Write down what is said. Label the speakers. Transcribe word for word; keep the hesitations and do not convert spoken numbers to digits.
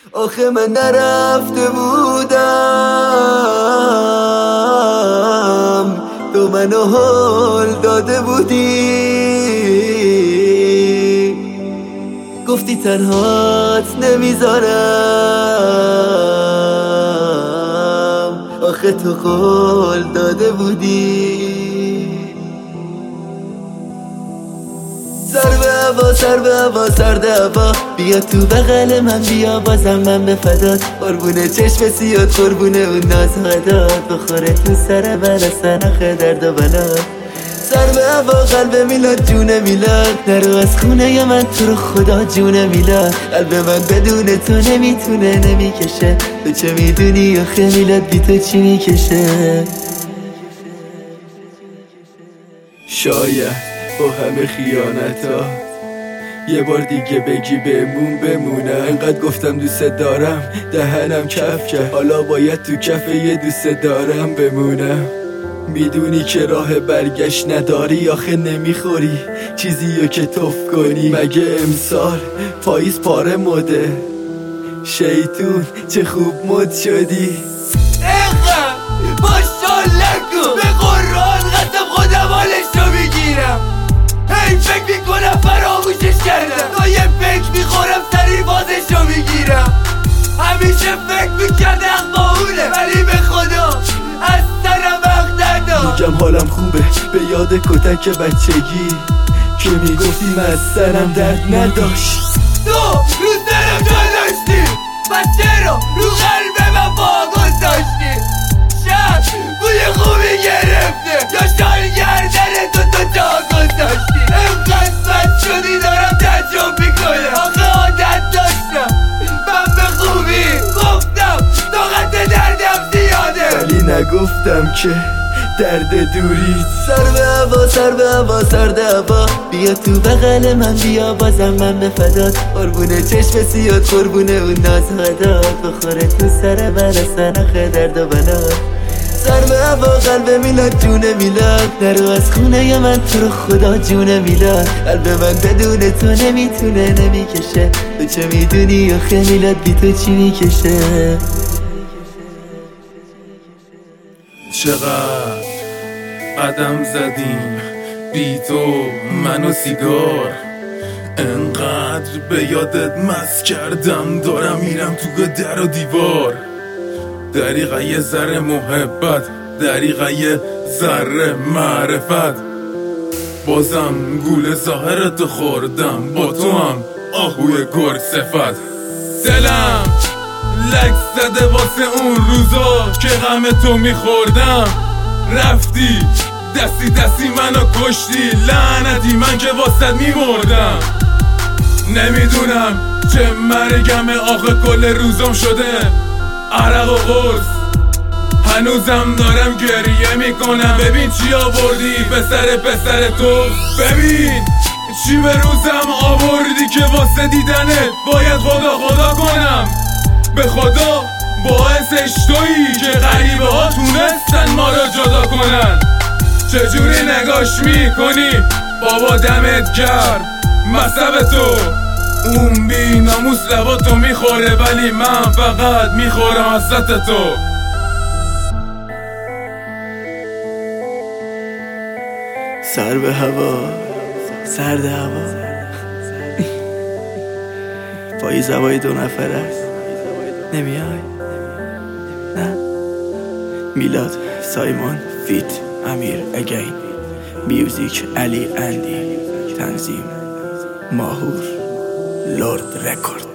Speaker 1: آخه من نرفته بودم، تو منو حال داده بودی، گفتی تنهات نمیذارم، آخه تو قول داده بودی. سر به هوا سر به هوا سرد هوا، بیا تو بغل من، بیا بازم من به فدات، قربونه چشم سیاد، قربونه اون ناز غدات، بخوره تو سر من سنخ درد و بلات. سر به هوا قلب میلاد جون میلاد، نرو از خونه من تو رو خدا جون میلاد، قلب من بدون تو نمیتونه نمیکشه، تو چه میدونی آخه میلاد بی تو چی میکشه.
Speaker 2: شاید با همه خیانتا یه بار دیگه بگی بمون بمونم، انقدر گفتم دوست دارم دهنم کف کرد، حالا باید تو کف یه دوست دارم بمونم. میدونی که راه برگشت نداری، آخه نمیخوری چیزیو که توف کنی، مگه امسال پاییز پاره مده، شیطون چه خوب مد شدی.
Speaker 3: اینقدر ماشالله کن به قرآن، قسم خودم حالشو میگیرم، هی فکر میکنم فراموشش کردم، تا یه فکر میخورم سری بازشو میگیرم، همیشه فکر میکردم با اونه، ولی به خدا از سرم وقت نداشت.
Speaker 2: میگم حالم خوبه به یاد کتک بچگی که میگفتی من از سرم درد نداشت.
Speaker 3: تو رو سرم جا داشتی، پس چرا رو قلب من با گذاشتی؟ شب بوی خوبی گرفته یا شال گردن تو تو جا گذاشتی؟ اینقدر بد شدی دارم تعجب میکنم، آخه عادت داشتم من به خوبی گفتم طاقت دردم زیاده،
Speaker 2: ولی نگفتم که درد دوری.
Speaker 1: سر به هوا سر به هوا سرد هوا، بیا تو بغل من، بیا بازم من به فدات، قربونه چشم سیاد، قربونه اون ناز غدات، بخوره تو سر من سنخ درد و بلات. سر به هوا قلب میلاد جون میلاد، نرو از خونه من تو رو خدا جون میلاد، قلب من بدون تو نمیتونه نمیکشه، تو چه میدونی آخه میلاد بی تو چی میکشه.
Speaker 4: چقدر قدم زدیم بی تو من و سیگار، انقدر به یادت مست کردم دارم میرم تو در و دیوار، دریغه یه ذره محبت، دریغه یه ذره معرفت، بازم گول ظاهرتو خوردم، با تو هم آهوی گر صفت. دلم لک زده واسه اون روزا که غم تو میخوردم، رفتی دستی دستی منو کشتی، لعنتی من که واسه میمردم. نمیدونم چه مرگم آخه کل روزم شده عرق و قرص، هنوزم دارم گریه میکنم، ببین چی آوردی به سر پسر تو، ببین چی به روزم آوردی که واسه دیدنت باید خدا خدا کنم. به خدا باعثش تویی که غریبه ها تونستن ما رو جدا کنن، چجوری نگاش میکنی بابا دمت کرد مصب تو، اون بی ناموس لباتو میخوره ولی من فقط میخورم وسط تو.
Speaker 2: سر به هوا سرد هوا، پاییز هوای دو نفر است، نمیای؟ نه. میلاد سایمون فیت امیر اگین، میوزیک علی اندی، تنظیم ماهور لورد رکورد.